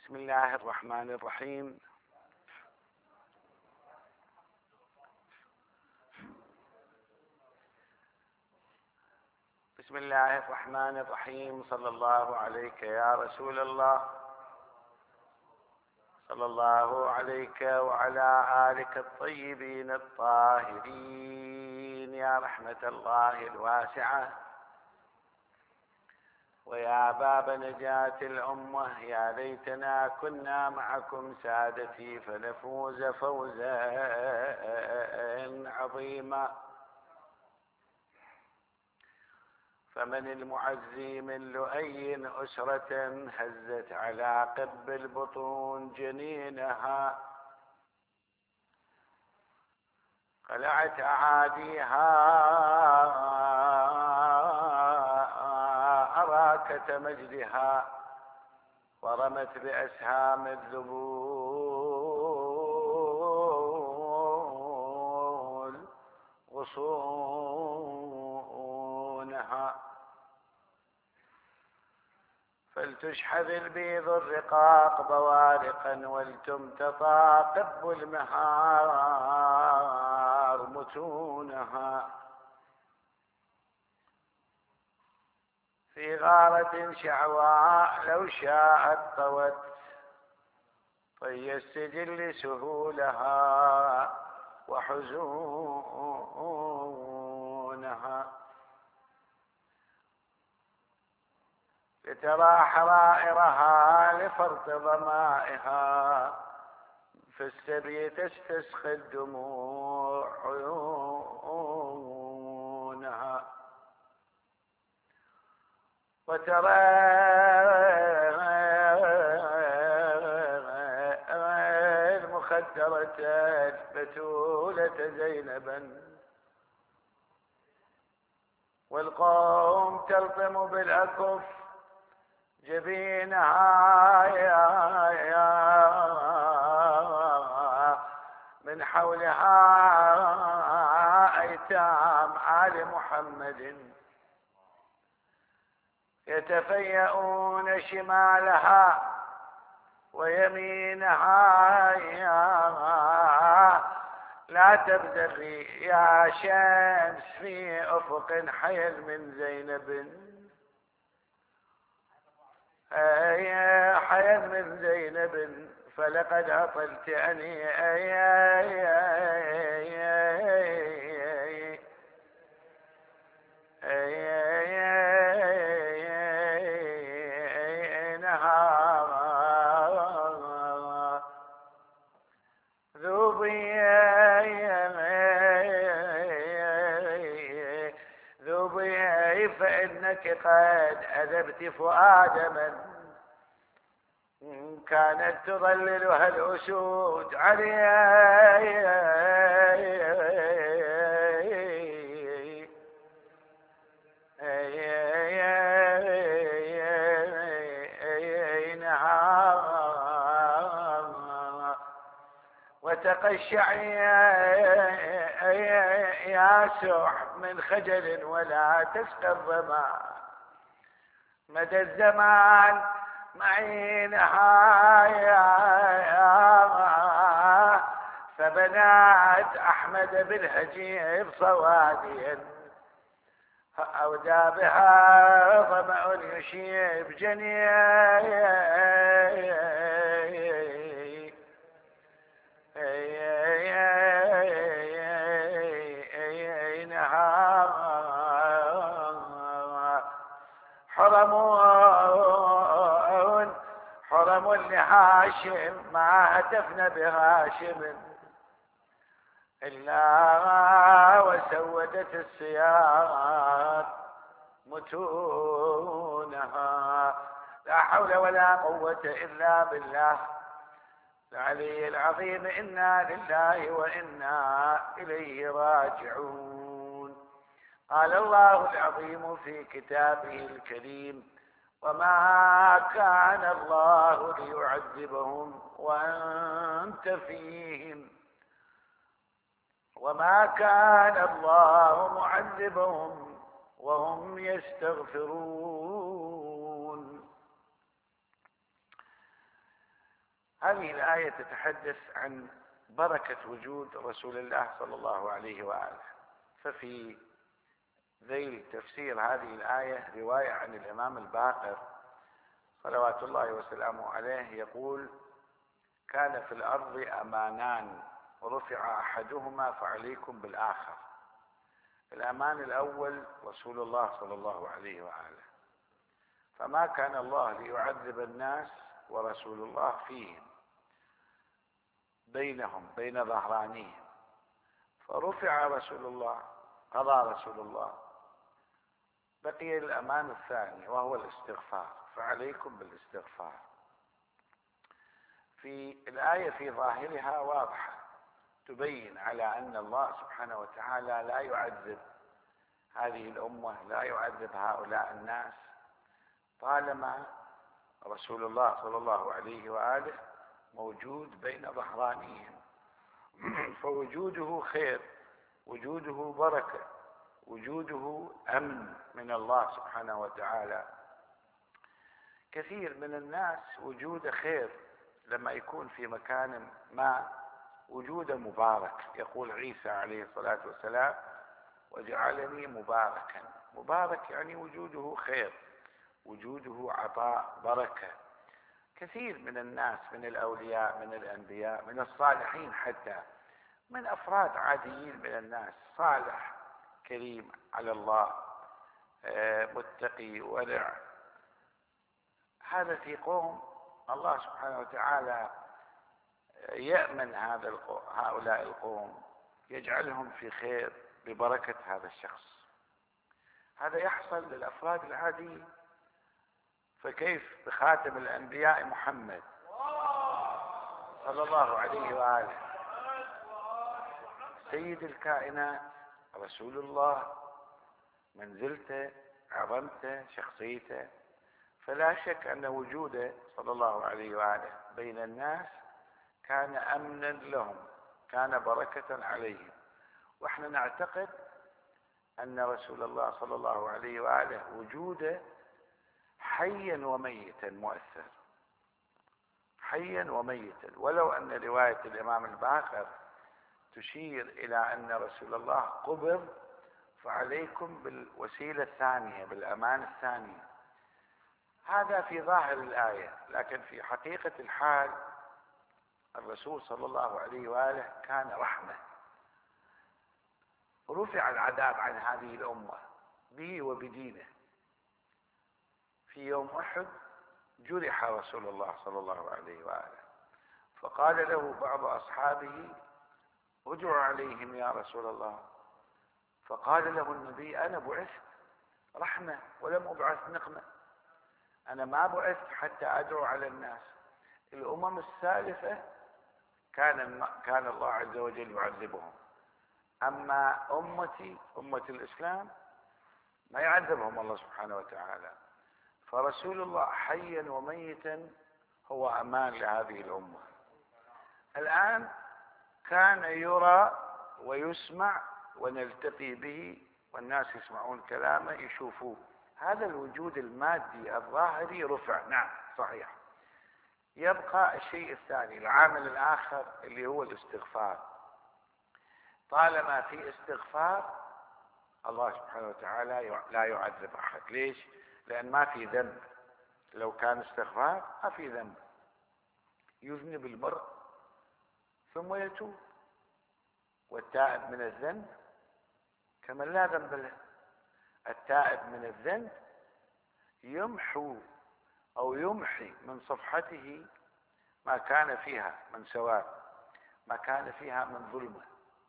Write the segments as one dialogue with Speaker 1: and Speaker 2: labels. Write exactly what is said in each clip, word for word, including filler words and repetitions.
Speaker 1: بسم الله الرحمن الرحيم. بسم الله الرحمن الرحيم. صلى الله عليك يا رسول الله، صلى الله عليك وعلى آلك الطيبين الطاهرين يا رحمة الله الواسعة ويا باب نجاة الأمة. يا ليتنا كنا معكم سادتي فنفوز فوزا عظيما. فمن المعزي من لؤي أسرة هزت على قب البطون جنينها، قلعت أعاديها أراكة مجدها، ورمت بأسهام الذبول غصونها. فلتشحذ البيض الرقاق بوارقا ولتمتطى قب المهار متونها. في غارة شعواء لو شاءت طوت طي السجل سهولها وحزونها. لترى حرائرها لفرط ظمائها، في السبي تستسقي الدموع عيونها. وترى المخدرة البتولة زينبا، والقوم تلطم بالأكف جبينها يا يا من حولها أيتام آل محمد يتفيئون شمالها ويمينها. يا لا تبتغي يا شمس في أفق حيل من زينب، أي حيل من زينب فلقد أطلتني. أي أي أي أي فإنك قد أذبت فؤاد من كانت تظللها الأسود عليها. وتقشعي يا سح من خجل ولا تسقى الظما، مدى الزمان معينها. فبنات أحمد بالهجير صواديا، أودى بها ظمأ يشيب جنيه. حرمون حرم لهاشم ما هتفنا بهاشم إلا وسودت السياق متونها. لا حول ولا قوة إلا بالله العلي العظيم. إنا لله وإنا إليه راجعون. قال الله العظيم في كتابه الكريم: وما كان الله ليعذبهم وأنت فيهم وما كان الله معذبهم وهم يستغفرون. هذه الآية تتحدث عن بركة وجود رسول الله صلى الله عليه وآله. ففي ذيل تفسير هذه الآية رواية عن الإمام الباقر صلوات الله وسلامه عليه يقول: كان في الأرض أمانان رفع أحدهما فعليكم بالآخر. الأمان الأول رسول الله صلى الله عليه وآله، فما كان الله ليعذب الناس ورسول الله فيهم بينهم بين ظهرانيهم، فرفع رسول الله، قضى رسول الله، بقي الأمان الثاني وهو الاستغفار، فعليكم بالاستغفار. في الآية في ظاهرها واضحة تبين على أن الله سبحانه وتعالى لا يعذب هذه الأمة، لا يعذب هؤلاء الناس طالما رسول الله صلى الله عليه وآله موجود بين ظهرانيهم. فوجوده خير، وجوده بركة، وجوده أمن من الله سبحانه وتعالى. كثير من الناس وجود خير لما يكون في مكان ما، وجوده مبارك. يقول عيسى عليه الصلاة والسلام: وجعلني مباركا. مبارك يعني وجوده خير، وجوده عطاء بركة. كثير من الناس، من الأولياء، من الأنبياء، من الصالحين، حتى من أفراد عاديين من الناس، صالح كريم على الله، متقي ورع، هذا في قوم الله سبحانه وتعالى يأمن هذا القوم، هؤلاء القوم، يجعلهم في خير ببركة هذا الشخص. هذا يحصل للأفراد العاديين، فكيف بخاتم الأنبياء محمد صلى الله عليه وآله، سيد الكائنات، رسول الله، منزلته، عظمته، شخصيته. فلا شك أن وجوده صلى الله عليه وآله بين الناس كان أمنا لهم، كان بركة عليهم. وإحنا نعتقد أن رسول الله صلى الله عليه وآله وجوده حيا وميتا مؤثر، حيا وميتا. ولو أن رواية الإمام الباقر تشير إلى أن رسول الله قبض، فعليكم بالوسيلة الثانية، بالأمان الثاني. هذا في ظاهر الآية، لكن في حقيقة الحال الرسول صلى الله عليه وآله كان رحمة. رفع العذاب عن هذه الأمة به وبدينه. في يوم أحد جرح رسول الله صلى الله عليه وآله، فقال له بعض أصحابه: ادع عليهم يا رسول الله. فقال له النبي: أنا بعثت رحمة ولم أبعث نقمة، أنا ما بعثت حتى أدعو على الناس. الأمم السالفة كان كان الله عز وجل يعذبهم، أما أمتي أمة الإسلام ما يعذبهم الله سبحانه وتعالى. فرسول الله حيا وميتا هو أمان لهذه الأمة. الآن كان يرى ويسمع ونلتقي به، والناس يسمعون كلامه، يشوفوه. هذا الوجود المادي الظاهري رفع، نعم صحيح. يبقى الشيء الثاني، العامل الآخر، اللي هو الاستغفار. طالما في استغفار الله سبحانه وتعالى لا يعذب أحد. ليش؟ لأن ما في ذنب. لو كان استغفار ما في ذنب. يذنب المرء ثم يتوب، والتائب من الذنب كمن لا ذنب له. التائب من الذنب يمحو أو يمحي من صفحته ما كان فيها من سواد، ما كان فيها من ظلمة،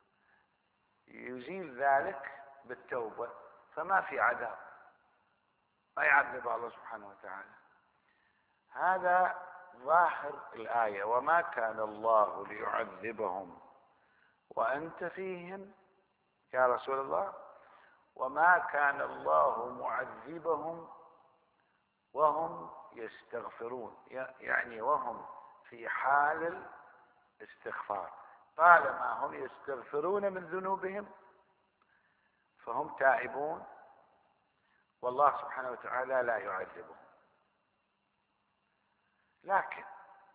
Speaker 1: يزيل ذلك بالتوبة، فما في عذاب، ما يعذب الله سبحانه وتعالى. هذا ظاهر الآية: وما كان الله ليعذبهم وأنت فيهم يا رسول الله، وما كان الله معذبهم وهم يستغفرون، يعني وهم في حال الاستغفار. طالما هم يستغفرون من ذنوبهم فهم تائبون، والله سبحانه وتعالى لا يعذبهم. لكن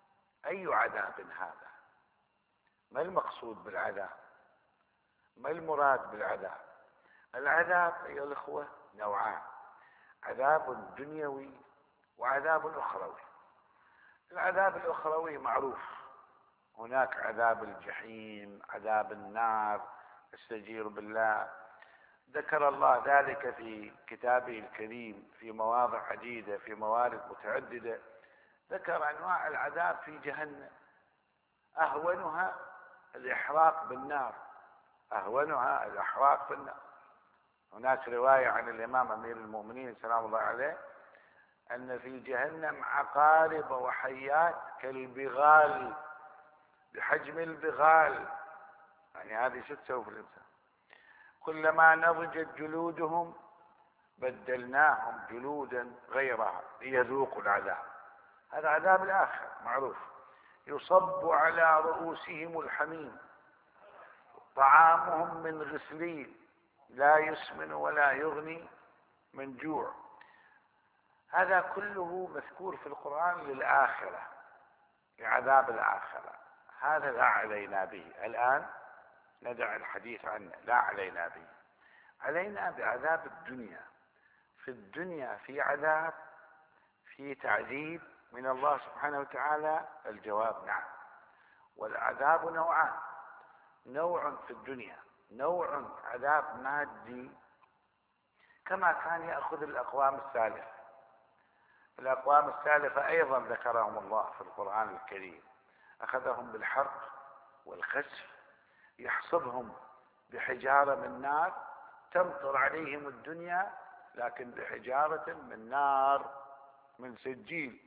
Speaker 1: أي عذاب هذا؟ ما المقصود بالعذاب؟ ما المراد بالعذاب؟ العذاب أيها الأخوة نوعان: عذاب دنيوي وعذاب أخروي. العذاب الأخروي معروف، هناك عذاب الجحيم، عذاب النار، استجير بالله، ذكر الله ذلك في كتابه الكريم في مواضع عديدة في موارد متعددة، ذكر أنواع العذاب في جهنم، أهونها الإحراق بالنار، أهونها الإحراق بالنار. هناك رواية عن الإمام أمير المؤمنين سلام الله عليه أن في جهنم عقارب وحيات كالبغال، بحجم البغال، يعني هذه شو تسوي في الإنسان؟ كلما نضجت جلودهم بدلناهم جلودا غيرها ليذوقوا العذاب. هذا عذاب الآخر معروف. يصب على رؤوسهم الحميم طعامهم من غسلين لا يسمن ولا يغني من جوع. هذا كله مذكور في القرآن للآخرة، لعذاب الآخرة. هذا لا علينا به الآن، ندع الحديث عنه، لا علينا به. علينا بعذاب الدنيا. في الدنيا في عذاب، في تعذيب من الله سبحانه وتعالى. الجواب نعم. والعذاب نوعان: نوع في الدنيا، نوع عذاب مادي كما كان يأخذ الأقوام السالفة. الأقوام السالفة أيضا ذكرهم الله في القرآن الكريم، أخذهم بالحرق والخسف، يحصبهم بحجارة من نار، تمطر عليهم الدنيا لكن بحجارة من نار من سجيل.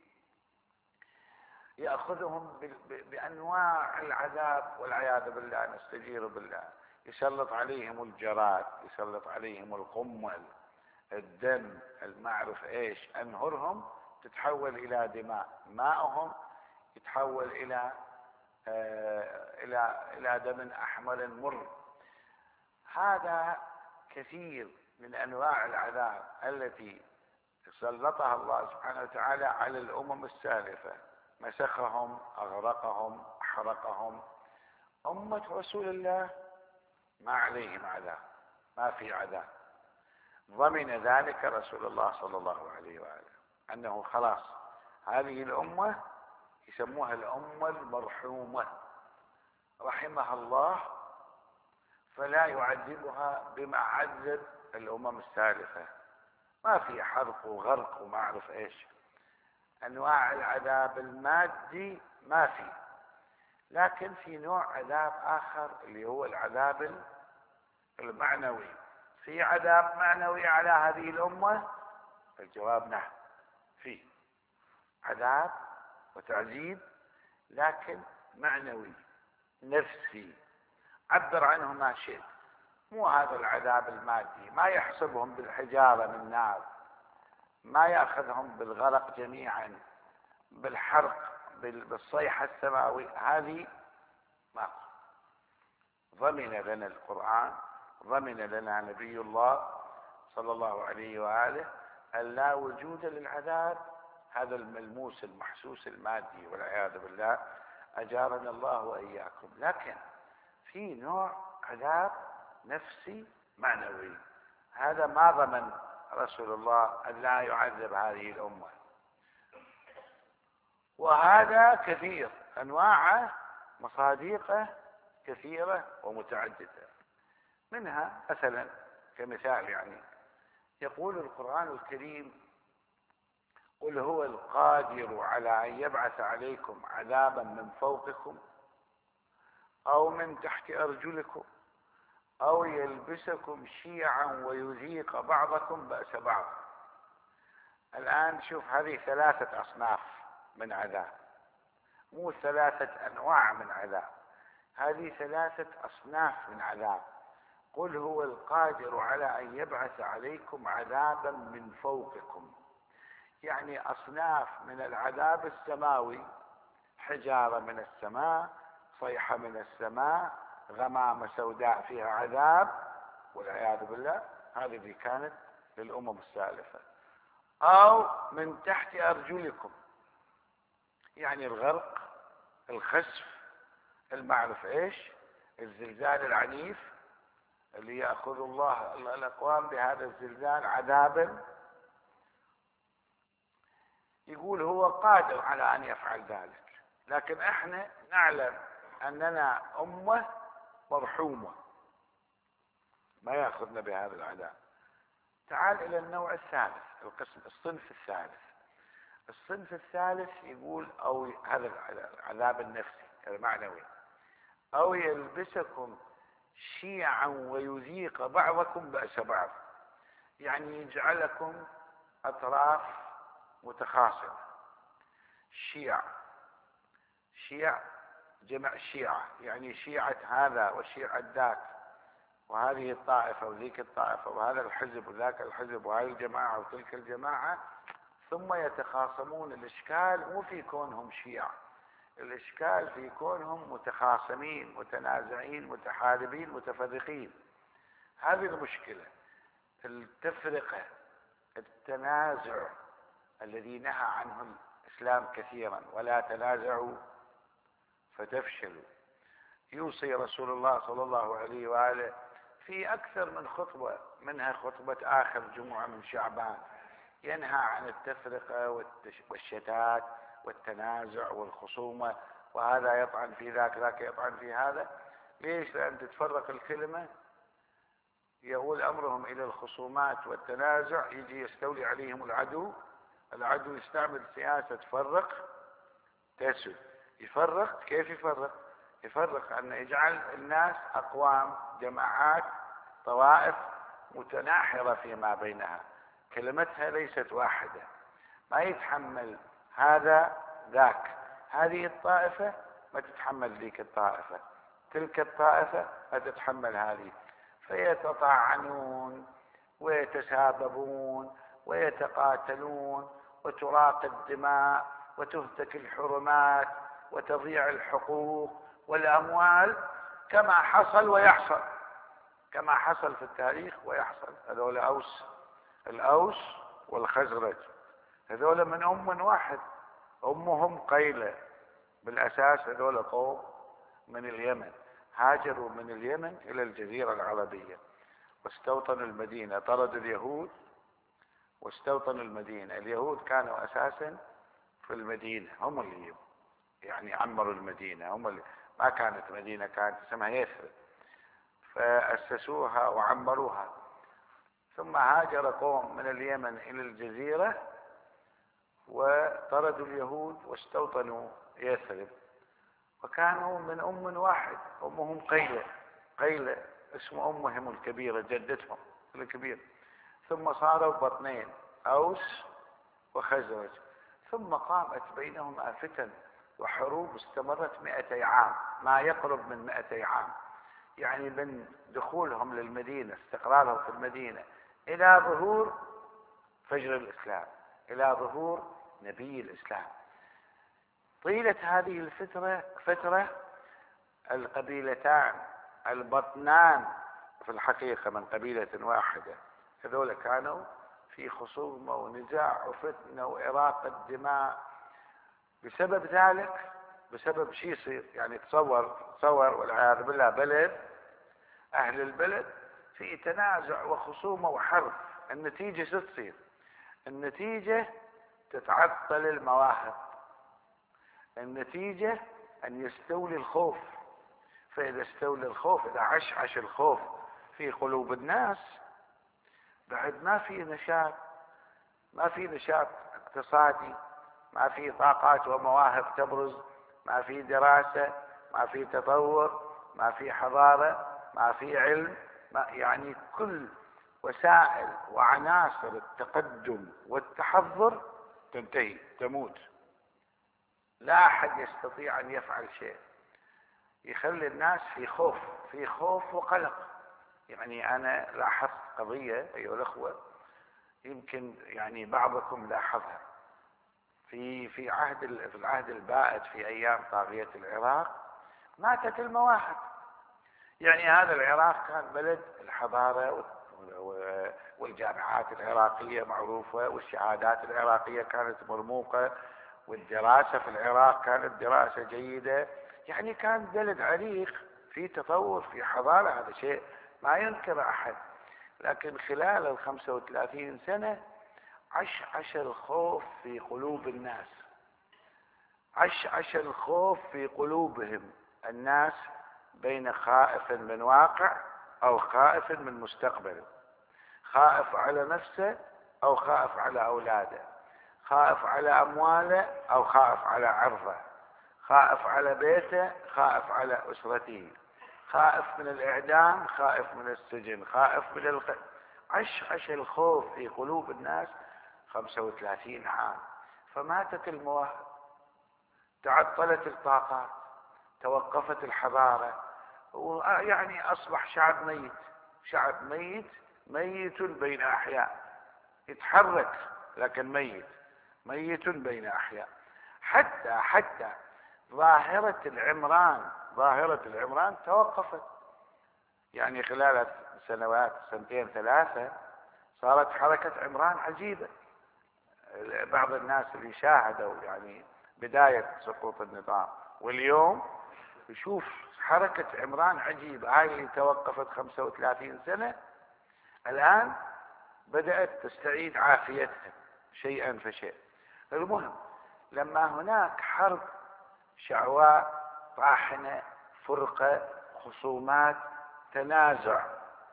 Speaker 1: يأخذهم بأنواع العذاب والعياذ بالله، نستجير بالله. يسلط عليهم الجراد، يسلط عليهم القمل، الدم، المعرف ايش، انهرهم تتحول الى دماء، ماءهم يتحول الى آه الى الى دم احمر مر. هذا كثير من انواع العذاب التي سلطها الله سبحانه وتعالى على الامم السالفه، مسخهم، اغرقهم، احرقهم. امه رسول الله ما عليهم عذاب، ما في عذاب. ضمن ذلك رسول الله صلى الله عليه وآله أنه خلاص هذه الأمة يسموها الأمة المرحومة، رحمها الله فلا يعذبها بما عذب الأمم السالفة. ما في حرق وغرق وما أعرف إيش. أنواع العذاب المادي ما في، لكن في نوع عذاب آخر اللي هو العذاب المعنوي. في عذاب معنوي على هذه الأمة؟ الجواب نعم، في عذاب وتعذيب لكن معنوي نفسي، عبر عنه ما شئت. مو هذا العذاب المادي، ما يحسبهم بالحجارة من نار، ما يأخذهم بالغرق جميعا، بالحرق، بالصيحة السماوية، هذه ما. ضمن لنا القرآن، ضمن لنا نبي الله صلى الله عليه وآله أن لا وجود للعذاب، هذا الملموس المحسوس المادي والعياذ بالله، أجارنا الله وإياكم. لكن في نوع عذاب نفسي معنوي، هذا ما ضمن رسول الله أن لا يعذب هذه الأمة. وهذا كثير، أنواعه مصادقه كثيرة ومتعددة. منها مثلا كمثال يعني يقول القرآن الكريم: قل هو القادر على أن يبعث عليكم عذابا من فوقكم أو من تحت أرجلكم أو يلبسكم شيعا ويذيق بعضكم بأس بعض. الآن شوف، هذه ثلاثة أصناف من عذاب، مو ثلاثة أنواع من عذاب، هذه ثلاثة أصناف من عذاب. قل هو القادر على أن يبعث عليكم عذابا من فوقكم، يعني أصناف من العذاب السماوي، حجارة من السماء، صيحة من السماء، غمامة سوداء فيها عذاب والعياذ بالله، هذه اللي كانت للأمم السالفة. أو من تحت أرجلكم، يعني الغرق الخسف المعرف ايش؟ الزلزال العنيف اللي يأخذ الله الأقوام بهذا الزلزال عذابا، يقول هو قادر على أن يفعل ذلك، لكن احنا نعلم أننا أمة مرحومة ما يأخذنا بهذا العذاب. تعال إلى النوع الثالث، القسم الصنف الثالث. الصنف الثالث يقول أو هذا العذاب النفسي المعنوي، أو يلبسكم شيعا ويذيق بعضكم بأس بعض، يعني يجعلكم أطراف متخاصمة. شيع، شيع جمع شيعة، يعني شيعة هذا وشيعة ذاك، وهذه الطائفة وذيك الطائفة، وهذا الحزب وذاك الحزب، وهذه الجماعة وتلك الجماعة، ثم يتخاصمون. الإشكال مو في كونهم شيعة، الإشكال في كونهم متخاصمين متنازعين متحاربين متفرقين. هذه المشكلة، التفرقة، التنازع الذي نهى عنه الإسلام كثيرا، ولا تنازعوا فتفشلوا. يوصي رسول الله صلى الله عليه وآله في أكثر من خطبة، منها خطبة آخر جمعة من شعبان، ينهى عن التفرقة والشتات والتنازع والخصومة، وهذا يطعن في ذاك، ذاك يطعن في هذا. ليش؟ لأن تتفرق الكلمة يقول أمرهم إلى الخصومات والتنازع، يجي يستولي عليهم العدو. العدو يستعمل سياسة فرق تسد. يفرق، كيف يفرق؟ يفرق أن يجعل الناس أقوام، جماعات، طوائف متناحرة فيما بينها، كلمتها ليست واحدة، ما يتحمل هذا ذاك، هذه الطائفة ما تتحمل ذيك الطائفة، تلك الطائفة ما تتحمل هذه، فيتطاعنون ويتساببون ويتقاتلون، وتراق الدماء وتهتك الحرمات وتضيع الحقوق والأموال، كما حصل ويحصل، كما حصل في التاريخ ويحصل. هذول أوس، الأوس والخزرج، هذول من أم واحد، أمهم قيلة بالأساس. هذول قوم من اليمن، هاجروا من اليمن إلى الجزيرة العربية واستوطنوا المدينة، طردوا اليهود واستوطنوا المدينة. اليهود كانوا أساسا في المدينة، هم اللي يعني عمروا المدينة، هم اللي ما كانت مدينة، كانت اسمها يثرب، فأسسوها وعمروها. ثم هاجر قوم من اليمن إلى الجزيرة وطردوا اليهود واستوطنوا يثرب، وكانوا من أم واحد، أمهم قيلة، قيلة اسم أمهم الكبيرة، جدتهم الكبيرة. ثم صاروا بطنين، أوس وخزرج. ثم قامت بينهما فتن وحروب استمرت مئتي عام، ما يقرب من مئتي عام، يعني من دخولهم للمدينة، استقرارهم في المدينة، إلى ظهور فجر الإسلام، إلى ظهور نبي الإسلام. طيلة هذه الفترة فترة القبيلتان البطنان في الحقيقة من قبيلة واحدة، هذول كانوا في خصومة ونزاع وفتنة وإراقة دماء. بسبب ذلك، بسبب شيء يصير، يعني تصور تصور والعياذ بالله بلد، أهل البلد في تنازع وخصومة وحرب، النتيجة شو تصير؟ النتيجة تتعطل المواهب، النتيجة أن يستولي الخوف. فإذا استولى الخوف، إذا عشعش الخوف في قلوب الناس، بعد ما في نشاط، ما في نشاط اقتصادي، ما في طاقات ومواهب تبرز، ما في دراسة، ما في تطور، ما في حضارة، ما في علم، ما يعني كل وسائل وعناصر التقدم والتحضر تنتهي، تموت. لا أحد يستطيع أن يفعل شيء، يخلي الناس في خوف، في خوف وقلق. يعني أنا لاحظت قضية أيها الأخوة، يمكن يعني بعضكم لاحظها، في في عهد في العهد البائد، في أيام طاغية العراق ماتت المواهب. يعني هذا العراق كان بلد الحضارة والجامعات العراقية معروفة، والشهادات العراقية كانت مرموقة، والدراسة في العراق كانت دراسة جيدة، يعني كان بلد عريق في تطور في حضارة، هذا شيء ما ينكر أحد. لكن خلال الخمسة وثلاثين سنة عش عش الخوف في قلوب الناس، عش عش الخوف في قلوبهم الناس، بين خائف من واقع أو خائف من مستقبل، خائف على نفسه أو خائف على أولاده، خائف على أمواله أو خائف على عرضه، خائف على بيته، خائف على أسرته، خائف من الإعدام، خائف من السجن، خائف من الخ... عش عش الخوف في قلوب الناس خمسة وثلاثين عام. فماتت المواهب، تعطلت الطاقات، توقفت الحضارة، ويعني أصبح شعب ميت، شعب ميت، ميت بين أحياء، يتحرك لكن ميت، ميت بين أحياء. حتى حتى ظاهرة العمران، ظاهرة العمران توقفت، يعني خلال سنوات سنتين ثلاثة صارت حركة عمران عجيبة. بعض الناس اللي شاهدوا يعني بداية سقوط النظام واليوم يشوف حركة عمران عجيبة، هاي اللي توقفت خمسة وثلاثين سنة الآن بدأت تستعيد عافيتها شيئا فشيء. المهم لما هناك حرب شعواء طاحنة، فرقة، خصومات، تنازع،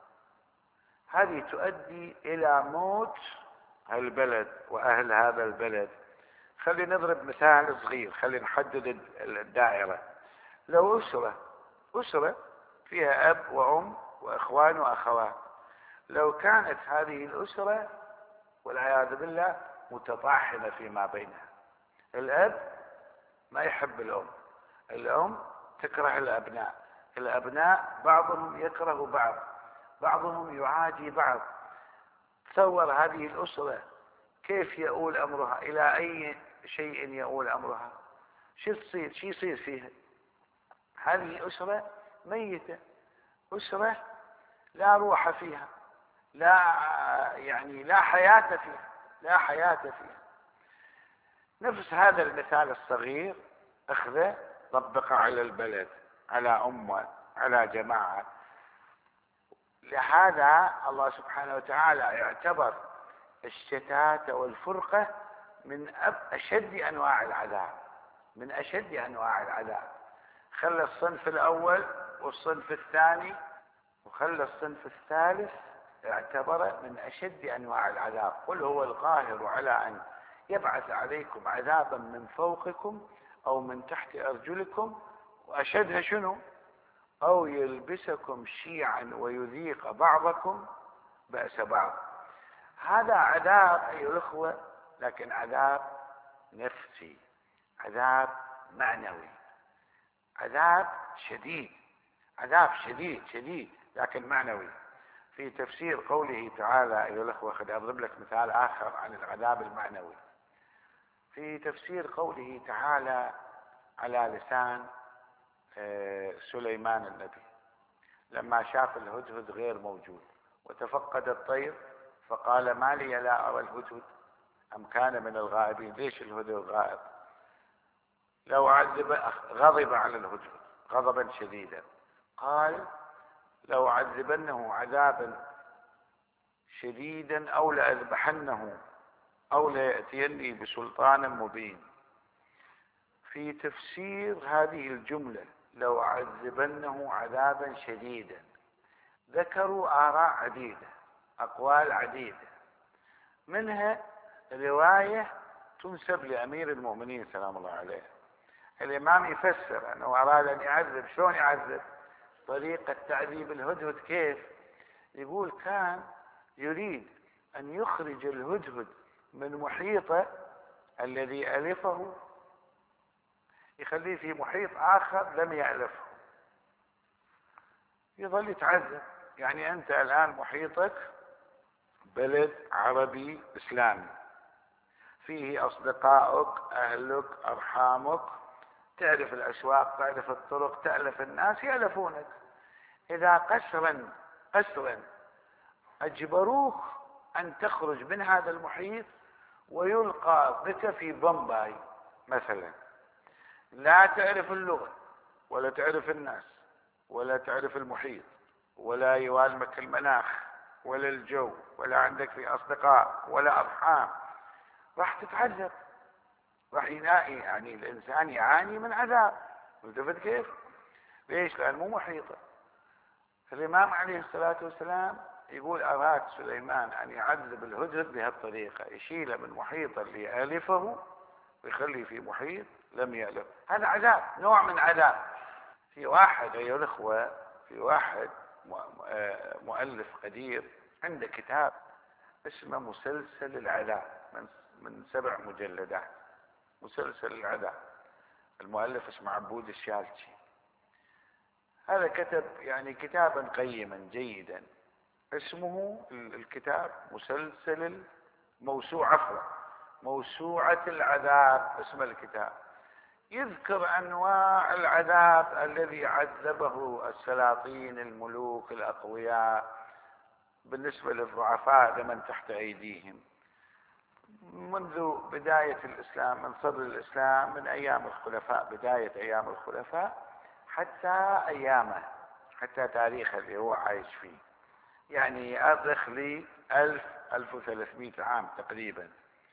Speaker 1: هذه تؤدي إلى موت هالبلد وأهل هذا البلد. خلينا نضرب مثال صغير، خلينا نحدد الدائرة. لو أسرة أسرة فيها أب وأم وإخوان وأخوات، لو كانت هذه الأسرة والعياذ بالله متطاحنة فيما بينها، الأب ما يحب الأم، الأم تكره الأبناء، الأبناء بعضهم يكره بعض، بعضهم يعادي بعض، تصور هذه الأسرة كيف يؤول أمرها، إلى أي شيء يؤول أمرها، شو تصير، شو يصير فيها؟ هذه أسرة ميتة، أسرة لا روح فيها، لا يعني لا حياة فيها، لا حياة فيها. نفس هذا المثال الصغير أخذه طبقه على البلد، على أمة، على جماعة. لهذا الله سبحانه وتعالى يعتبر الشتات والفرقة من أشد أنواع العذاب، من أشد أنواع العذاب. خلى الصنف الأول والصنف الثاني وخلى الصنف الثالث اعتبره من أشد أنواع العذاب. قل هو القاهر على أن يبعث عليكم عذابا من فوقكم أو من تحت أرجلكم، وأشدها شنو؟ أو يلبسكم شيعا ويذيق بعضكم بأس بعض. هذا عذاب أيها الأخوة، لكن عذاب نفسي، عذاب معنوي، عذاب شديد، عذاب شديد شديد لكن معنوي. في تفسير قوله تعالى أيها الأخوة، خليني أضرب لك مثال آخر عن العذاب المعنوي. في تفسير قوله تعالى على لسان سليمان النبي لما شاف الهدهد غير موجود وتفقد الطير فقال ما لي لا أرى الهدهد أم كان من الغائبين. ليش الهدهد غائب؟ لو عذب، غضب على الهدهد غضبا شديدا، قال لو عذبنه عذابا شديدا أو لأذبحنه أو ليأتيني بسلطان مبين. في تفسير هذه الجملة لو عذبنه عذابا شديدا ذكروا آراء عديدة، أقوال عديدة، منها رواية تنسب لأمير المؤمنين سلام الله عليه. الإمام يفسر أنه أراد أن يعذب، شلون يعذب؟ طريقة تعذيب الهدهد كيف؟ يقول كان يريد أن يخرج الهدهد من محيطه الذي ألفه، يخليه في محيط آخر لم يألفه، يظل يتعذب. يعني أنت الآن محيطك بلد عربي إسلامي فيه أصدقائك، أهلك، أرحامك، تعرف الأسواق، تعرف الطرق، تألف الناس يألفونك. إذا قسرا قسرا أجبروك أن تخرج من هذا المحيط ويلقى بك في بومباي مثلا لا تعرف اللغة ولا تعرف الناس ولا تعرف المحيط ولا يوالمك المناخ ولا الجو ولا عندك في أصدقاء ولا أرحام، راح تتعذب، راح ينائي يعني الإنسان يعاني من عذاب. ملتفت كيف؟ ليش؟ لأن مو محيطة. الإمام عليه الصلاة والسلام يقول أراد سليمان أن يعذب الهدهد بهالطريقة، يشيله من محيط اللي يألفه ويخليه في محيط لم يألف. هذا عذاب، نوع من عذاب. في واحد أيها الأخوة، في واحد مؤلف قدير عنده كتاب اسمه مسلسل العذاب، من من سبع مجلدات، مسلسل العذاب. المؤلف اسمه عبود الشالشي. هذا كتب يعني كتابا قيما جيدا، اسمه الكتاب مسلسل الموسوعة عفوا موسوعة العذاب اسم الكتاب. يذكر أنواع العذاب الذي عذبه السلاطين الملوك الأقوياء بالنسبة للضعفاء لمن تحت أيديهم، منذ بداية الإسلام، من صدر الإسلام، من أيام الخلفاء، بداية أيام الخلفاء حتى أيامه، حتى تاريخه اللي هو عايش فيه، يعني يأرخ لي ألف ألف وثلاثمائة عام تقريبا.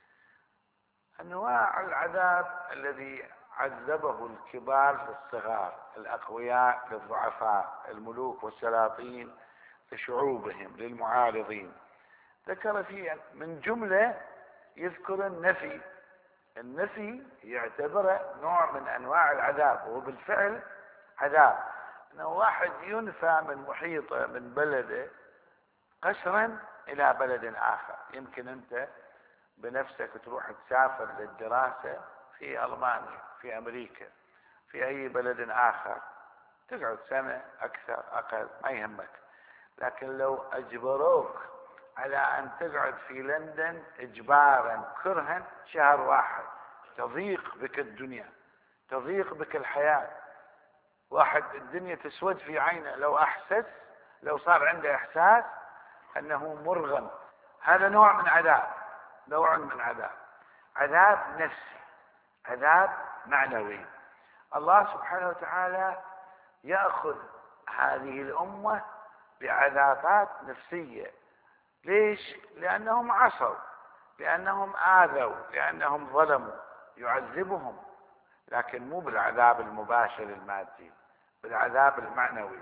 Speaker 1: أنواع العذاب الذي عذبه الكبار للصغار، الأقوياء للضعفاء، الملوك والسلاطين لشعوبهم، للمعارضين. ذكر فيه من جملة يذكر النفي. النفي يعتبره نوع من أنواع العذاب، وهو بالفعل عذاب. أنه واحد ينفى من محيطه، من بلده قسرا إلى بلد آخر. يمكن أنت بنفسك تروح تسافر للدراسة في ألمانيا، في أمريكا، في أي بلد آخر، تقعد سنة أكثر أقل ما يهمك. لكن لو أجبروك على أن تقعد في لندن إجبارا كرها شهر واحد، تضيق بك الدنيا، تضيق بك الحياة. واحد الدنيا تسود في عينه لو أحسس، لو صار عنده إحساس أنه مرغم. هذا نوع من عذاب، نوع من عذاب، عذاب نفسي، عذاب معنوي. الله سبحانه وتعالى يأخذ هذه الأمة بعذابات نفسية. ليش؟ لأنهم عصوا، لأنهم آذوا، لأنهم ظلموا، يعذبهم، لكن مو بالعذاب المباشر المادي، بالعذاب المعنوي.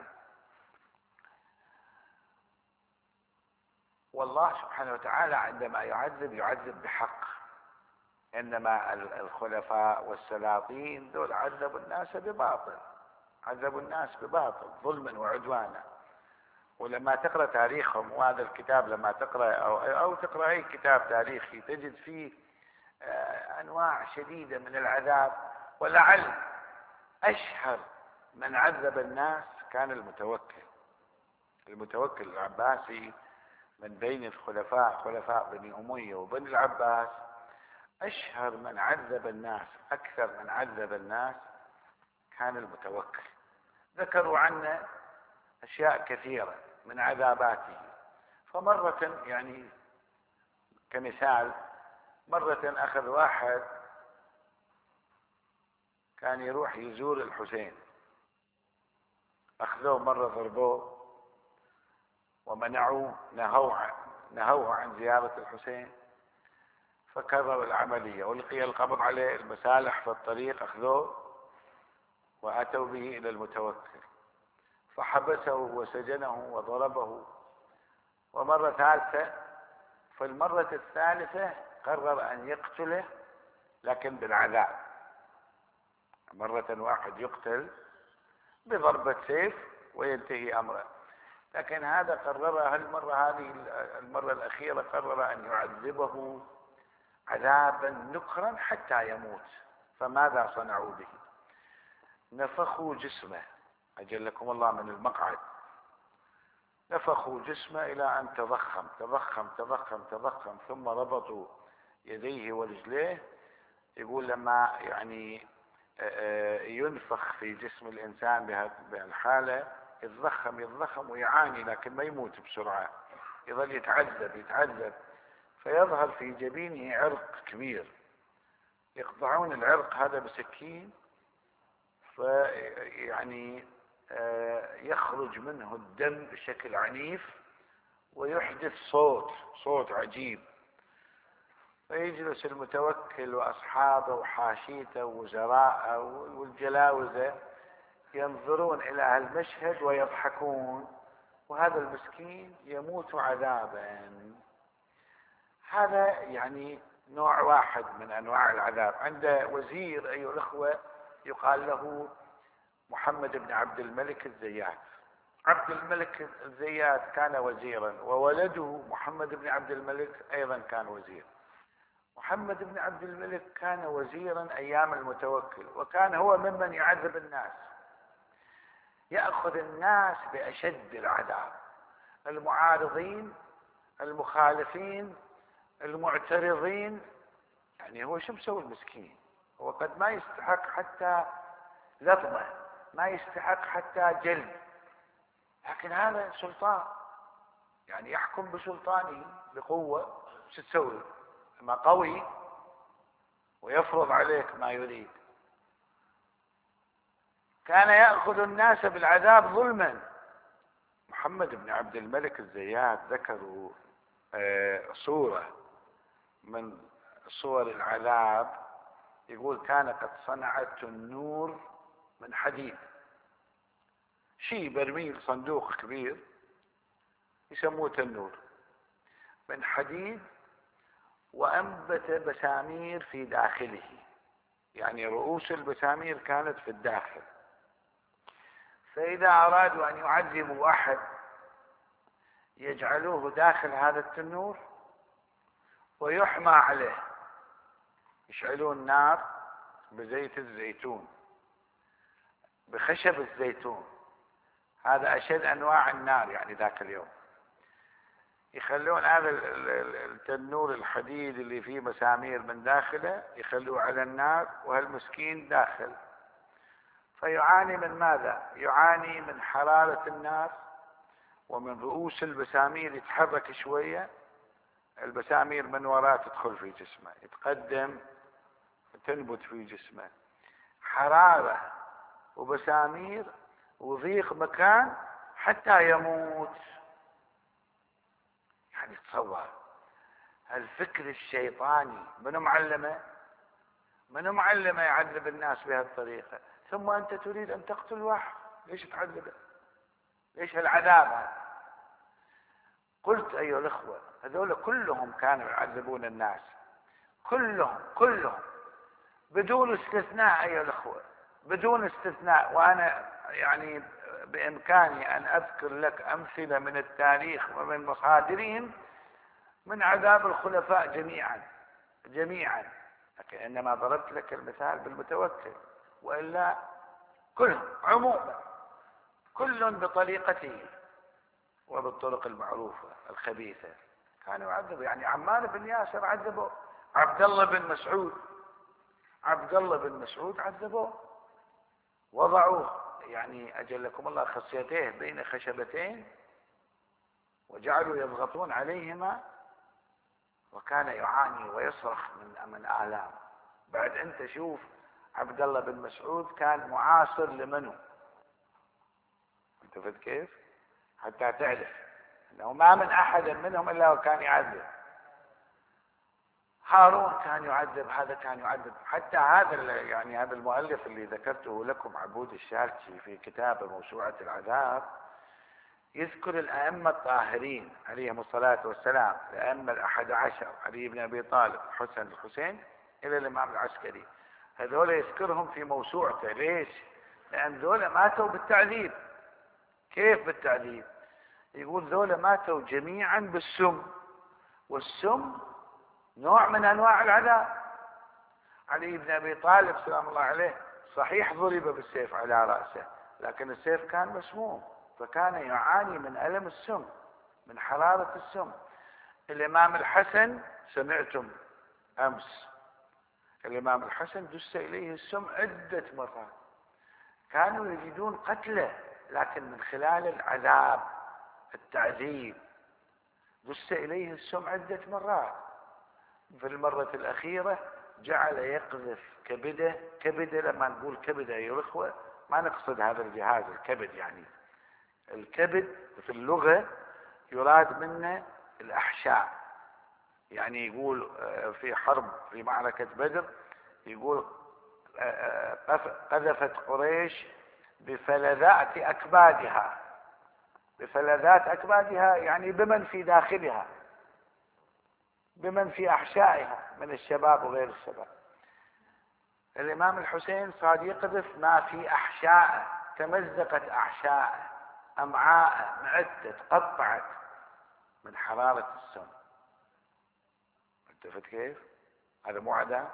Speaker 1: والله سبحانه وتعالى عندما يعذب يعذب بحق، إنما الخلفاء والسلاطين دول عذبوا الناس بباطل، عذبوا الناس بباطل ظلما وعدوانا. ولما تقرأ تاريخهم، وهذا الكتاب لما تقرأ أو, أو تقرأ أي كتاب تاريخي تجد فيه أنواع شديدة من العذاب. ولعل أشهر من عذب الناس كان المتوكل. المتوكل العباسي من بين الخلفاء، خلفاء بني أمية وبني العباس، أشهر من عذب الناس، أكثر من عذب الناس كان المتوكل. ذكروا عنه أشياء كثيرة من عذاباته. فمرة يعني كمثال، مرة أخذ واحد كان يروح يزور الحسين، أخذوه مرة ضربوه ومنعوه، نهوه نهوه عن زيارة الحسين، فكرر العملية والقي القبض عليه. المسالح في الطريق أخذوه وأتوا به إلى المتوكل، فحبسه وسجنه وضربه. ومرة ثالثة، في المرة الثالثة قرر أن يقتله لكن بالعذاب. مرة واحد يقتل بضربة سيف وينتهي أمره، لكن هذا قرر هالمرة، هذه المرة الأخيرة قرر أن يعذبه عذابا نكرا حتى يموت. فماذا صنعوا به؟ نفخوا جسمه، أجلكم الله من المقعد، نفخوا جسمه إلى أن تضخم تضخم تضخم تضخم، ثم ربطوا يديه ورجليه. يقول لما يعني ينفخ في جسم الإنسان بهالحالة يتضخم يتضخم ويعاني، لكن ما يموت بسرعة، يظل يتعذب يتعذب، فيظهر في جبينه عرق كبير. يقطعون العرق هذا بسكين، فيعني يخرج منه الدم بشكل عنيف ويحدث صوت صوت عجيب، فيجلس المتوكل وأصحابه وحاشيته ووزراءه والجلاوزة ينظرون إلى هالمشهد ويضحكون، وهذا المسكين يموت عذابا. هذا يعني نوع واحد من أنواع العذاب. عند وزير أيها الأخوة يقال له محمد بن عبد الملك الزيات. عبد الملك الزيات كان وزيرا، وولده محمد بن عبد الملك أيضا كان وزير. محمد بن عبد الملك كان وزيرا أيام المتوكل، وكان هو ممن يعذب الناس، يأخذ الناس بأشد العذاب، المعارضين، المخالفين، المعترضين. يعني هو شو مسوي المسكين؟ هو قد ما يستحق حتى لطمة، ما يستحق حتى جلد، لكن هذا سلطان، يعني يحكم بسلطانه بقوة. شو تسوي؟ ما قوي ويفرض عليك ما يريد. كان يأخذ الناس بالعذاب ظلما. محمد بن عبد الملك الزيات ذكروا صورة من صور العذاب، يقول كان قد صنعت النور من حديد، شيء برميل صندوق كبير يسموه تنور من حديد، وأنبت بسامير في داخله، يعني رؤوس البسامير كانت في الداخل. فإذا أرادوا أن يعذبوا أحد يجعلوه داخل هذا التنور ويحمى عليه، يشعلون نار بزيت الزيتون، بخشب الزيتون، هذا أشد أنواع النار يعني ذاك اليوم. يخلون هذا التنور الحديد اللي فيه مسامير من داخله يخلوه على النار، وهالمسكين داخل، فيعاني من ماذا؟ يعاني من حرارة النار، ومن رؤوس البسامير يتحرك شوية، البسامير من وراء تدخل في جسمه، يتقدم تنبت في جسمه، حرارة وبسامير وضيق مكان حتى يموت. يعني تصور الفكر الشيطاني، منو معلمه؟ منو معلمه يعذب الناس بهالطريقة؟ ثم أنت تريد أن تقتل واحد، ليش تعذبه؟ ليش هالعذاب هذا؟ قلت أيها الأخوة هذول كلهم كانوا يعذبون الناس، كلهم كلهم بدون استثناء أيها الأخوة، بدون استثناء. وأنا يعني بإمكاني أن أذكر لك أمثلة من التاريخ ومن مصادرهم من عذاب الخلفاء جميعا جميعا، لكن إنما ضربت لك المثال بالمتوكل، وإلا كلهم عموما كل بطريقته وبالطرق المعروفة الخبيثة كانوا يعذبوا. يعني عمار بن ياسر عذبوا، عبد الله بن مسعود عبد الله بن مسعود عذبوه، وضعوه يعني أجلكم الله خصيتيه بين خشبتين وجعلوا يضغطون عليهما، وكان يعاني ويصرخ من من آلام. بعد أنت شوف عبد الله بن مسعود كان معاصر لمنه، انت فهمت كيف؟ حتى تعرف انه ما من احد منهم الا وكان يعذب. هارون كان يعذب، هذا كان يعذب، حتى هذا يعني هذا المؤلف اللي ذكرته لكم عبود الشاركي في كتابه موسوعة العذاب يذكر الأئمة الطاهرين عليهم الصلاة والسلام، الأئمة الأحد عشر، علي بن أبي طالب، الحسن الحسين إلى الإمام العسكري، هذول يذكرهم في موسوعته. ليش؟ لأن ذولا ماتوا بالتعذيب. كيف بالتعذيب؟ يقول ذولا ماتوا جميعا بالسم، والسم نوع من أنواع العذاب. علي بن أبي طالب سلام الله عليه صحيح ضرب بالسيف على رأسه، لكن السيف كان مسموم، فكان يعاني من ألم السم، من حرارة السم. الإمام الحسن سمعتم أمس الإمام الحسن دس إليه السم عدة مرات، كانوا يريدون قتله لكن من خلال العذاب التعذيب دس إليه السم عدة مرات. في المرة الأخيرة جعل يقذف كبده. كبده لما نقول كبده أيها الأخوة ما نقصد هذا الجهاز الكبد، يعني الكبد في اللغة يراد منه الأحشاء. يعني يقول في حرب في معركة بدر يقول قذفت قريش بفلذات أكبادها. بفلذات أكبادها يعني بمن في داخلها، بمن في أحشائها من الشباب وغير الشباب. الإمام الحسين صار يقذف ما في أحشائه، تمزقت أحشائه، أمعاءه معدة تقطعت من حرارة السم. التفت كيف؟ هذا مو عذاب؟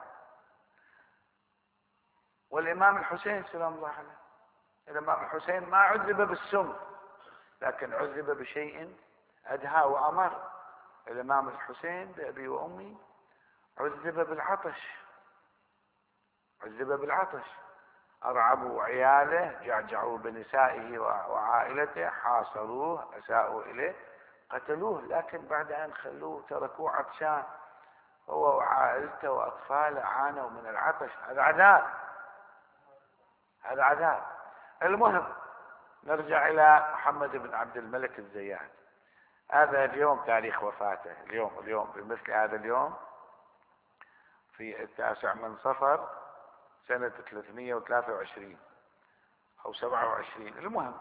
Speaker 1: والإمام الحسين سلام الله عليه، الإمام الحسين ما عذب بالسم لكن عذب بشيء أدهى وأمر. الإمام الحسين بأبي وأمي عذب بالعطش، عذب بالعطش. أرعبوا عياله، جعجعوا بنسائه وعائلته، حاصروه، أساءوا إليه، قتلوه، لكن بعد أن خلوه تركوه عطشان هو وعائلته وأطفاله عانوا من العطش. هذا عذاب، هذا عذاب. المهم نرجع إلى محمد بن عبد الملك الزيات. هذا اليوم تاريخ وفاته، اليوم اليوم بمثل هذا اليوم في التاسع من صفر سنة ثلاثمائة وثلاثة وعشرين أو سبعة وعشرين. المهم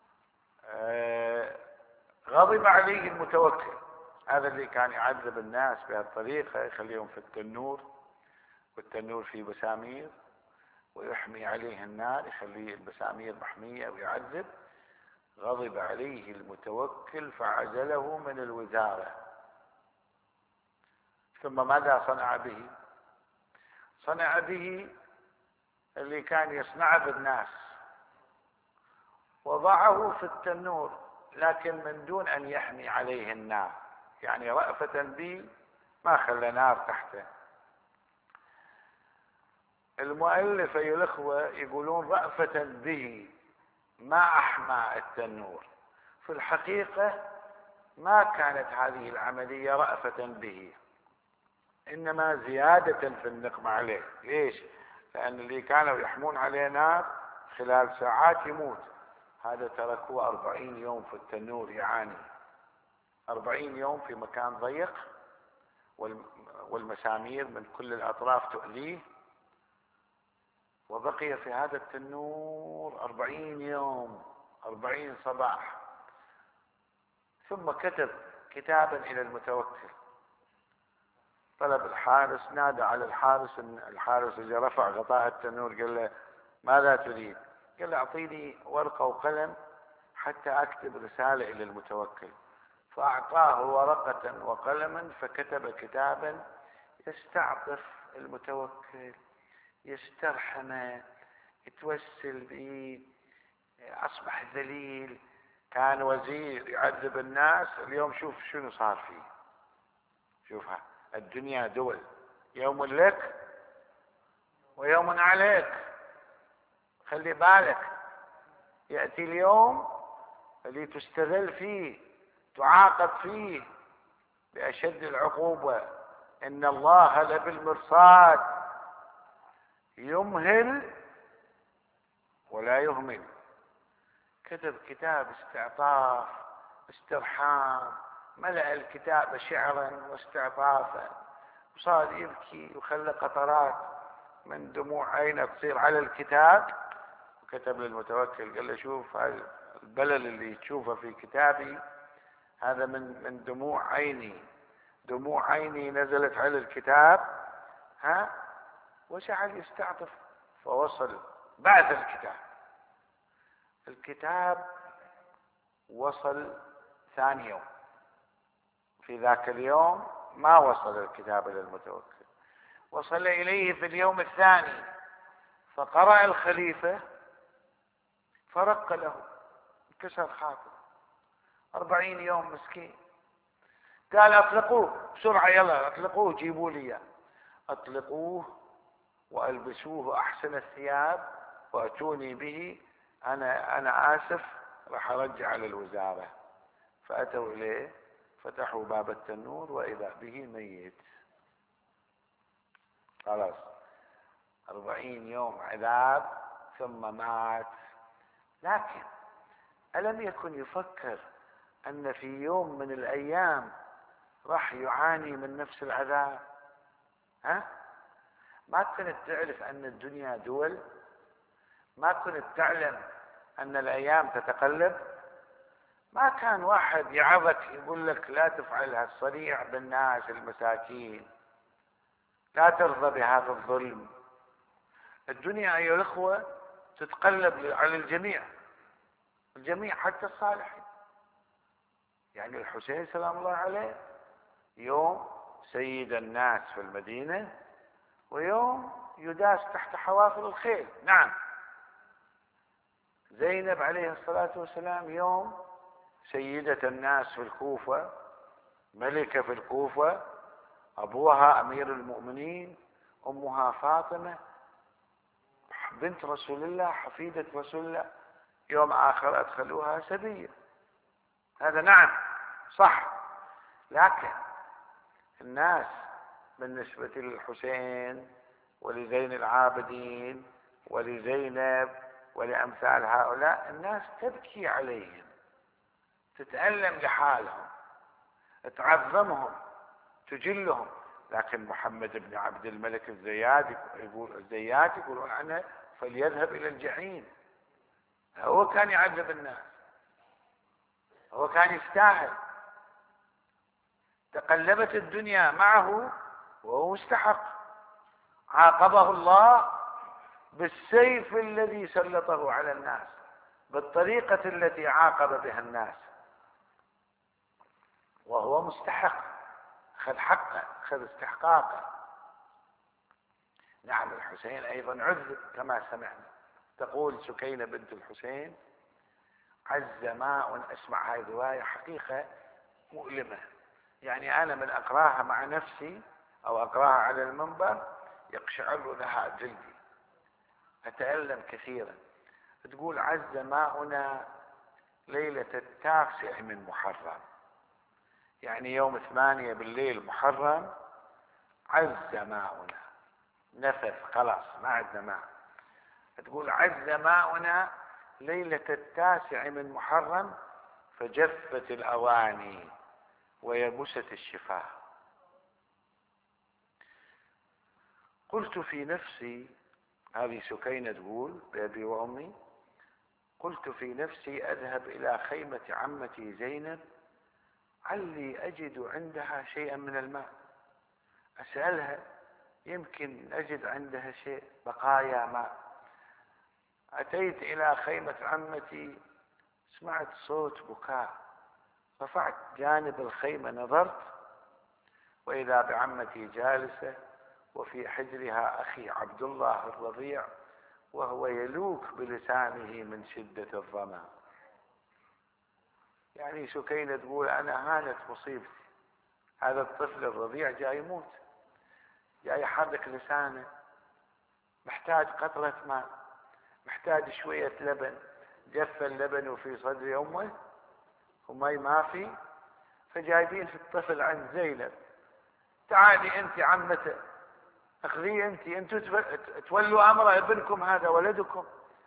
Speaker 1: آه غضب عليه المتوكل، هذا اللي كان يعذب الناس بهالطريقة، يخليهم في التنور والتنور فيه بسامير ويحمي عليه النار، يخليه البسامير محمية ويعذب. غضب عليه المتوكل فعزله من الوزارة. ثم ماذا صنع به؟ صنع به اللي كان يصنعه بالناس، وضعه في التنور لكن من دون أن يحمي عليه النار، يعني رأفة به ما خلى نار تحته. المؤلف أيها الأخوة يقولون رأفة به ما أحمى التنور. في الحقيقة ما كانت هذه العملية رأفة به، إنما زيادة في النقمة عليه. ليش؟ لأن اللي كانوا يحمون عليه نار خلال ساعات يموت، هذا تركوه أربعين يوم في التنور يعاني، أربعين يوم في مكان ضيق والمسامير من كل الأطراف تؤذيه، وبقي في هذا التنور أربعين يوم، أربعين صباح. ثم كتب كتابا إلى المتوكل، طلب الحارس، نادى على الحارس، الحارس إذا رفع غطاء التنور قال له ماذا تريد؟ قال له أعطيني ورقة وقلم حتى أكتب رسالة إلى المتوكل. فأعطاه ورقة وقلما فكتب كتابا يستعطف المتوكل، يسترحمه، يتوسل به، أصبح ذليل. كان وزير يعذب الناس، اليوم شوف شنو صار فيه. شوفها الدنيا دول، يوم لك ويوم عليك. خلي بالك يأتي اليوم اللي تستغل فيه، تعاقب فيه بأشد العقوبة. إن الله لبالمرصاد يمهل ولا يهمل. كتب كتاب استعطاف استرحام، ملأ الكتاب شعرا واستعطافا، وصار يبكي وخلى قطرات من دموع عينه تصير على الكتاب. وكتب للمتوكل قال له شوف هذا البلل اللي تشوفه في كتابي هذا من من دموع عيني، دموع عيني نزلت على الكتاب، ها. وجعل يستعطف. فوصل بعد الكتاب، الكتاب وصل ثاني يوم، في ذاك اليوم ما وصل الكتاب إلى المتوكل، وصل إليه في اليوم الثاني. فقرأ الخليفة فرق له، انكسر خاطره. أربعين يوم مسكين. قال أطلقوه بسرعة، يلا أطلقوه، جيبوا لي، أطلقوه وألبسوه أحسن الثياب وأتوني به، أنا أنا آسف راح أرجع على الوزارة. فأتوا إليه، فتحوا باب التنور وإذا به ميت. خلاص أربعين يوم عذاب ثم مات. لكن ألم يكن يفكر أن في يوم من الأيام راح يعاني من نفس العذاب؟ ها؟ ما كنت تعرف أن الدنيا دول؟ ما كنت تعلم أن الأيام تتقلب؟ ما كان واحد يعظك يقول لك لا تفعل هالصنيع بالناس المساكين، لا ترضى بهذا الظلم. الدنيا أيها الأخوة تتقلب على الجميع، الجميع حتى الصالحين. يعني الحسين سلام الله عليه يوم سيد الناس في المدينة، ويوم يداس تحت حوافر الخيل. نعم. زينب عليه الصلاة والسلام يوم سيدة الناس في الكوفة، ملكة في الكوفة، أبوها أمير المؤمنين، أمها فاطمة بنت رسول الله حفيدة رسول الله، يوم آخر أدخلوها سبية. هذا نعم صح. لكن الناس بالنسبة للحسين ولزين العابدين ولزينب ولأمثال هؤلاء الناس تبكي عليهم، تتألم لحالهم، تعظمهم، تجلهم. لكن محمد بن عبد الملك الزيات يقول الزيات يقولون عنه فليذهب إلى الجحيم. هو كان يعذب الناس، هو كان يستاهل. تقلبت الدنيا معه وهو مستحق، عاقبه الله بالسيف الذي سلطه على الناس، بالطريقة التي عاقب بها الناس، وهو مستحق، خذ حقه، خذ استحقاقه. نعم الحسين أيضا عذب كما سمعنا. تقول سكينة بنت الحسين عز ماء، اسمع هذه الرواية حقيقة مؤلمة، يعني أنا من أقراها مع نفسي أو أقراها على المنبر يقشعر لها جلدي، أتألم كثيرا. تقول عز ماؤنا ليلة التاسع من محرم، يعني يوم ثمانية بالليل محرم عز ماؤنا، نفذ خلاص ما عندنا ماء. تقول عز ماؤنا ليلة التاسع من محرم فجفت الأواني ويبست الشفاه. قلت في نفسي، هذه سكينة تقول بأبي وأمي، قلت في نفسي أذهب إلى خيمة عمتي زينب علي أجد عندها شيئا من الماء، أسألها يمكن أجد عندها شيء بقايا ماء. أتيت إلى خيمة عمتي سمعت صوت بكاء، رفعت جانب الخيمة نظرت وإذا بعمتي جالسة وفي حجرها أخي عبد الله الرضيع وهو يلوك بلسانه من شدة الظما. يعني سكينة تقول أنا هانت مصيبتي، هذا الطفل الرضيع جاي يموت، جاي يحرك لسانه، محتاج قطرة ماء، محتاج شوية لبن، جف اللبن في صدر أمه ومي ما في، فجايبين في الطفل عند زينب، تعالي أنت عمته اخذيه أنت، أنتوا تولوا أمر ابنكم هذا ولدكم.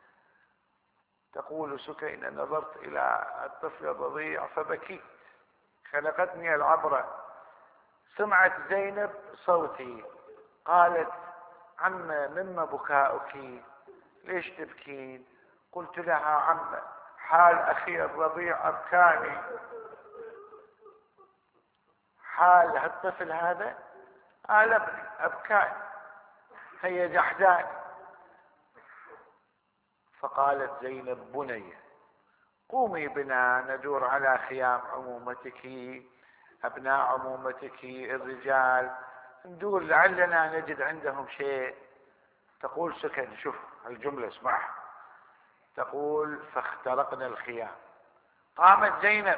Speaker 1: تقول سكينة نظرت إلى الطفل الرضيع فبكيت، خلقتني العبرة. سمعت زينب صوتي قالت عمه مما بكاؤك، ليش تبكين؟ قلت لها عمه حال أخي الرضيع أبكاني، حال هالطفل هذا قال ابني أبكاني، هي جحداني. فقالت زينب بنية قومي بنا ندور على خيام عمومتك، أبناء عمومتك الرجال، ندور لعلنا نجد عندهم شيء. تقول سكن، شوف الجملة اسمعها، تقول فاخترقنا الخيام، قامت زينب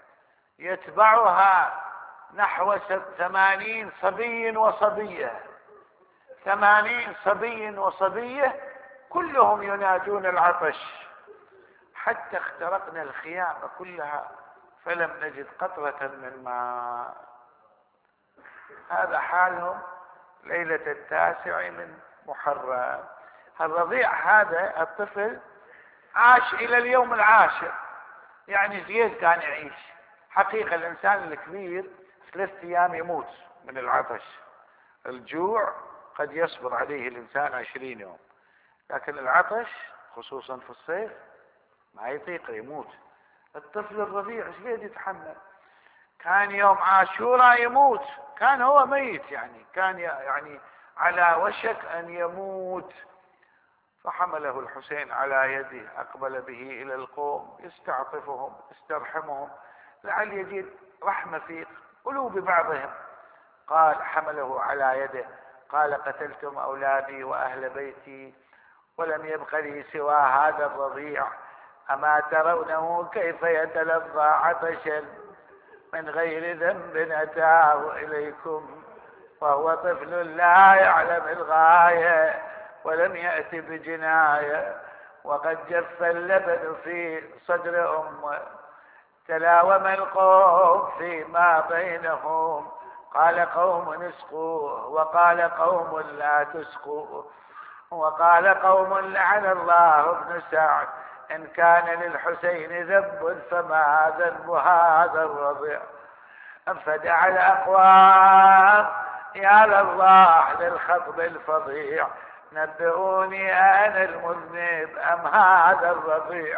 Speaker 1: يتبعها نحو ثمانين صبي وصبية، ثمانين صبي وصبية كلهم ينادون العطش، حتى اخترقنا الخيام كلها فلم نجد قطرة من ماء. هذا حالهم ليلة التاسع من محرم. الرضيع هذا الطفل عاش إلى اليوم العاشر، يعني زيد كان يعيش. حقيقة الإنسان الكبير ثلاثة أيام يموت من العطش، الجوع قد يصبر عليه الإنسان عشرين يوم، لكن العطش خصوصا في الصيف ما يطيق يموت. الطفل الرضيع ايش قد يتحمل؟ كان يوم عاشوراء يموت، كان هو ميت، يعني كان يعني على وشك أن يموت. فحمله الحسين على يده، أقبل به إلى القوم يستعطفهم يسترحمهم لعل يجد رحمة في قلوب بعضهم. قال حمله على يده قال قتلتم أولادي وأهل بيتي ولم يبق لي سوى هذا الرضيع، أما ترونه كيف يتلظى عطشا من غير ذنب أتاه إليكم، وهو طفل لا يعلم الغاية ولم يأت بجناية، وقد جف اللبن في صدر أمه، تلاوم القوم فيما بينهم، قال قوم اسقوه وقال قوم لا تسقوه، وقال قوم لعن الله ابن سعد، إن كان للحسين ذنب فما ذنب هذا الرضيع. فدعا الأقوام يا لله للخطب الفظيع، نبئوني أنا المذنب أم هذا الرضيع.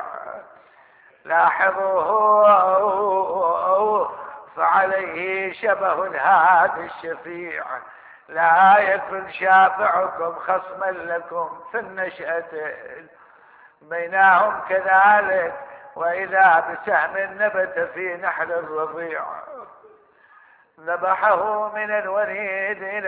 Speaker 1: لاحظوه فعليه شبه الهادي الشفيع، لا يكن شافعكم خصما لكم في النشأة، بينهم كذلك، وإذا بسهم نبت في نحل الرضيع، ذبحه من الوريد إلى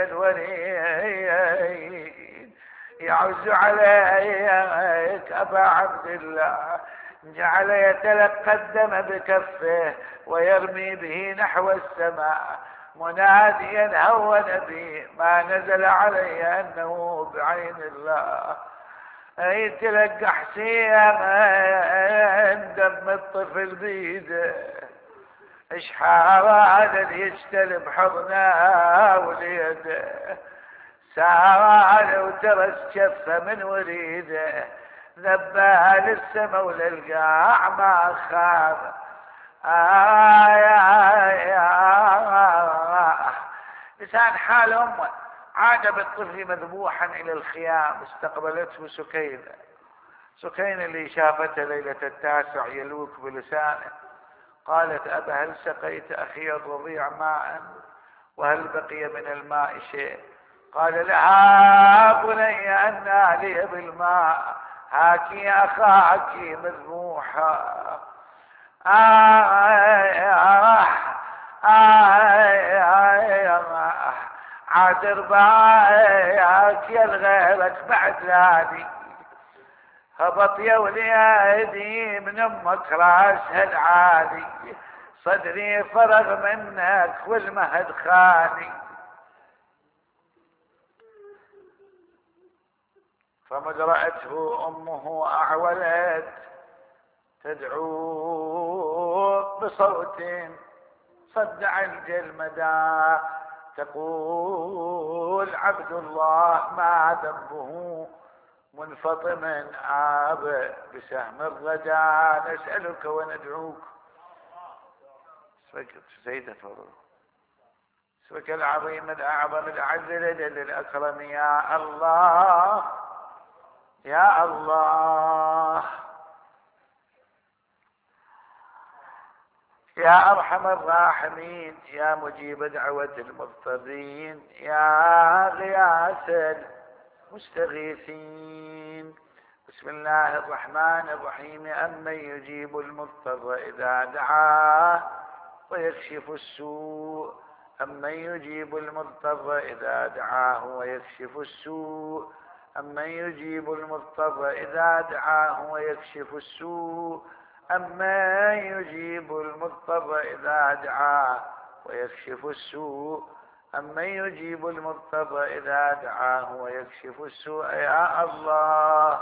Speaker 1: الوريد، يعز عليك أبا عبد الله، جعل يتلقى الدم بكفه ويرمي به نحو السماء، مناديا هو نبي ما نزل علي أنه بعين الله. أي تلقى حسين دم الطفل بيده، اشحار هذا اللي يجتلب حضنه وليده، سار وترس شفه من وريده، ذبها للسما وللقاع ما خاف. لسان حال امه عاد بالطفل مذبوحا الى الخيام، استقبلته سكينة، سكينة اللي شافته ليلة التاسع يلوك بلسانه، قالت أبا هل سقيت أخي الرضيع ماء وهل بقي من الماء شيء؟ قال لها بني أنى لي بالماء، هاكي أخاك مذبوحا. عاد رباك يا الغيرك بعد لادي، هبط يا وليدي من امك راسها العالي، صدري فرغ منك والمهد خالي. فمذ رأته امه اعولت تدعو بصوت صدع الجلمدا، تقول عبد الله ما ذنبه منفطما عاب بسهم الردى، نسألك وندعوك. سيدة فضل اسمك العظيم الأعظم الأعز الأجل الأكرم، يا الله يا الله يا أرحم الراحمين، يا مجيب دعوة المضطرين، يا غياث المستغيثين. بسم الله الرحمن الرحيم. أمن يجيب المضطر إذا دعاه ويكشف السوء، أمن يجيب المضطر إذا دعاه ويكشف السوء، أمن يجيب المضطر إذا دعاه ويكشف السوء، أمن يجيب المضطر إذا دعاه ويكشف السوء، أمن يجيب المضطر إذا دعاه ويكشف السوء. يا الله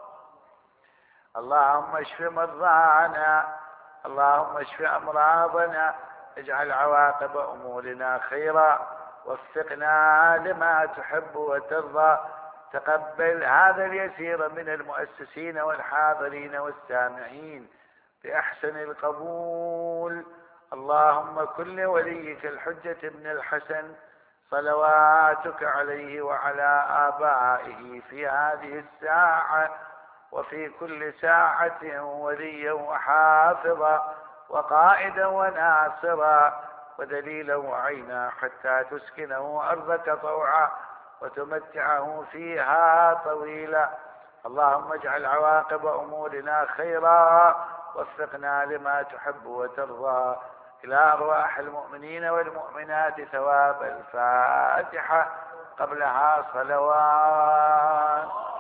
Speaker 1: اللهم اشف مرضانا، اللهم اشف أمراضنا، اجعل عواقب أمورنا خيرا، وفقنا لما تحب وترضى. تقبل هذا اليسير من المؤسسين والحاضرين والسامعين بأحسن القبول. اللهم كن لوليك الحجة بن الحسن صلواتك عليه وعلى آبائه في هذه الساعة وفي كل ساعة وليا وحافظا وقائدا وناصرا ودليلا وعينا، حتى تسكنه أرضك طوعا وتمتعه فيها طويلا. اللهم اجعل عواقب أمورنا خيرا، وفقنا لما تحب وترضى. إلى أرواح المؤمنين والمؤمنات ثواب الفاتحة قبلها صلوات.